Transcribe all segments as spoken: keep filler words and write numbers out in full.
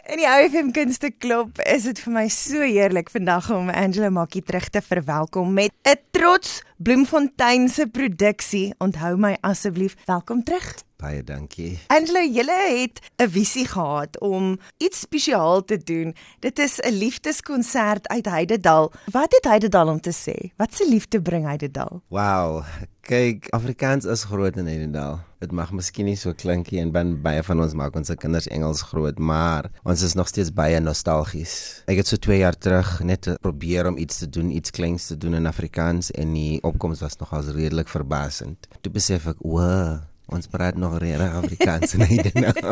In die O F M Kunste Klop is dit vir my so heerlik vandag om Angela Makie terug te verwelkom met 'n trots Bloemfontein se produksie. Onthou my asseblief. Welkom terug. Baie dankie. Angela, julle het 'n visie gehad om iets spesiaal te doen. Dit is 'n liefdeskonsert uit Heidedal. Wat het Heidedal om te sê? Wat se liefde bring Heidedal? Wow, kyk, Afrikaans is groot in Heidedal. Dit mag miskien nie so klinkie en ben baie van ons maak ons kinders Engels groot, maar ons is nog steeds baie nostalgies. Ek het so twee jaar terug net probeer om iets te doen, iets kleins te doen in Afrikaans en die opkomst was nogal redelik verbasend. Toe besef ek, wow, ons praat nog regtig Afrikaans in Heidedal.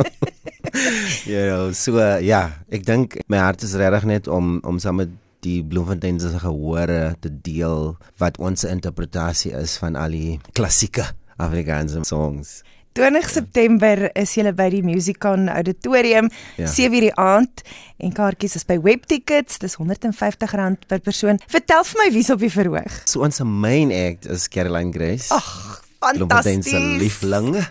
You know, so ja, ek dink my hart is regtig net om om saam met die Bloemfontein se gehore te deel wat ons interpretasie is van al die klassieke Afrikaanse songs. twintig September is julle by die Musicon Auditorium, Ja. sewe uur die aand, en kaartjies is by Webtickets, dis honderd en vyftig rand per persoon. Vertel vir my wie's op die verhoog. So ons main act is Caroline Grace. Ag, Bloemfontein se fantasties. liefling.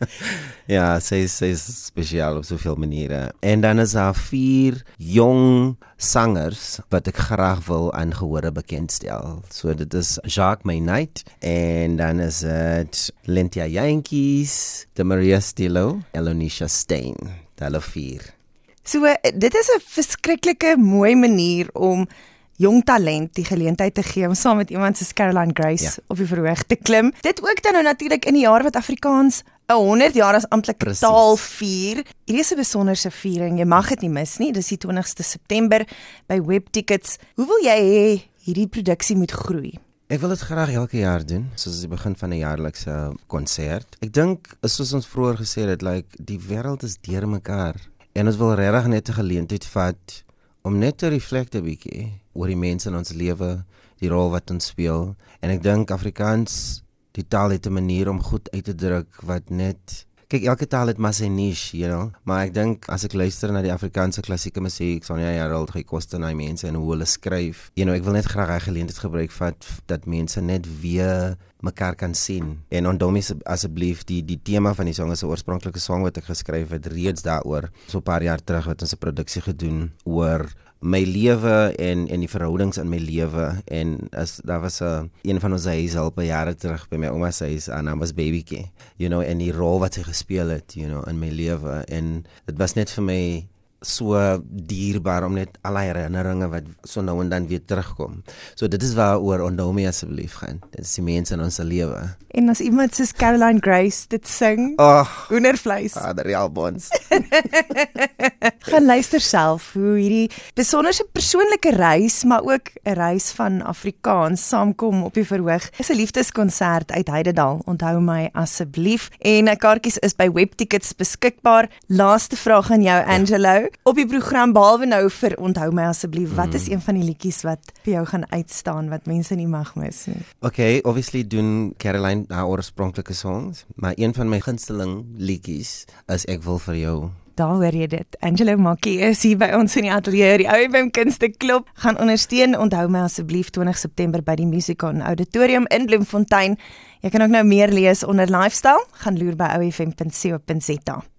Ja, sy is, sy is spesiaal op soveel maniere. En dan is daar vier jong sangers wat ek graag wil aan gehore bekendstel. So dit is Jacques Meynight en dan is dit Lentia Jantjies, de Maria Stillo, Elonisha Stein. Hulle vier. So, dit is 'n verskriklike mooi manier om jong talent die geleentheid te gee om saam met iemand soos Caroline Grace Ja. op die verhoog te klim. Dit ook dan nou natuurlik in die jaar wat Afrikaans honderd jaar as amptelike Precies. taal vier. Hierdie is 'n besonderse viering. Jy mag dit nie mis nie. Dis die twintigste September by Webtickets. Hoe wil jy hê hierdie produksie moet groei? Ek wil dit graag elke jaar doen, soos die begin van 'n jaarlikse konsert. Ek dink, soos ons vroeër gesê het, like, die wêreld is deurmekaar en ons wil regtig net 'n geleentheid vat om net te reflekte 'n bietjie oor die mense in ons lewe, die rol wat ons speel. En ek dink Afrikaans, die taal het 'n manier om goed uit te druk wat net... Kyk, elke taal het maar sy niche, you know? Maar ek dink, as ek luister na die Afrikaanse klassieke musiek, Sonja Jareld, Guy Koster, na die mense en hoe hulle skryf, you know, ek wil net graag hy geleentheid gebruik vat, dat mense net weer mekaar kan sien. En onthou my asseblief, die, die tema van die song is 'n oorspronklike song wat ek geskryf het, reeds daaroor, so 'n paar jaar terug, wat ons 'n produksie gedoen, oor my lewe en en die verhoudings in my lewe. En as daar was 'n uh, een van ons huishulpe jare terug by my ouma se huis, haar naam was Babytjie, you know, en die rol wat sy gespeel het, you know, in my lewe. En dit was net vir my so dierbaar om net al die herinneringe wat so nou en dan weer terugkom. So dit is waaroor onthou my asseblief gaan. Dit is die mense in ons lewe. En as iemand soos Caroline Grace dit sing, Oh, hoendervleis. Vader Jalbons. Gaan luister self hoe hierdie besonderse persoonlike reis, maar ook 'n reis van Afrikaans saamkom op die verhoog. Dis 'n liefdeskonsert uit Heidedal. Onthou my asseblief. En 'n kaartjies is by Webtickets beskikbaar. Laaste vraag aan jou, Angelo. Ja. Op die program, behalwe nou vir Onthou my asseblief, wat is een van die liedjies wat vir jou gaan uitstaan wat mense nie mag mis nie? Okay, obviously doen Caroline haar oorspronklike songs, maar een van my gunsteling liedjies is Ek wil vir jou. Daar hoor jy dit. Angela Makie is hier by ons in die ateljee. Die O F M Kunste Klop gaan ondersteun. Onthou my asseblief twintig September by die Musicon Auditorium in Bloemfontein. Jy kan ook nou meer lees onder lifestyle. Gaan loer by o f m punt co punt za.